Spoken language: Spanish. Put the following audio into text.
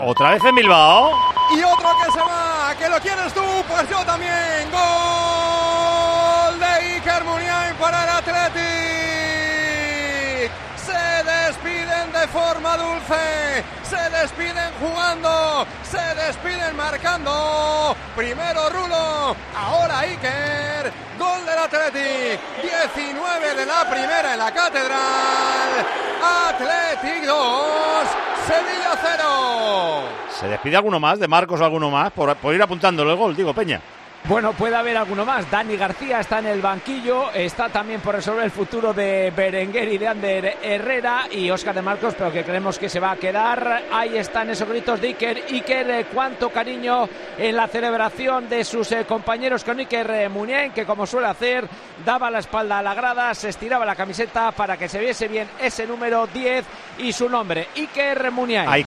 Otra vez en Bilbao. Y otro que se va, que lo quieres tú, pues yo también. Gol de Iker Muniain para el Athletic. Se despiden de forma dulce, se despiden jugando, se despiden marcando. Primero Rulo, ahora Iker. Gol del Athletic, 19 de la primera en la Catedral. Athletic 2, Sevilla 0. ¿Se despide alguno más, de Marcos o alguno más? Por ir apuntándolo el gol, digo, Peña. Bueno, puede haber alguno más. Dani García está en el banquillo, está también por resolver el futuro de Berenguer y de Ander Herrera y Óscar de Marcos, pero que creemos que se va a quedar. Ahí están esos gritos de Iker. Iker, cuánto cariño en la celebración de sus compañeros con Iker Muniain, que como suele hacer, daba la espalda a la grada, se estiraba la camiseta para que se viese bien ese número 10 y su nombre, Iker Muniain.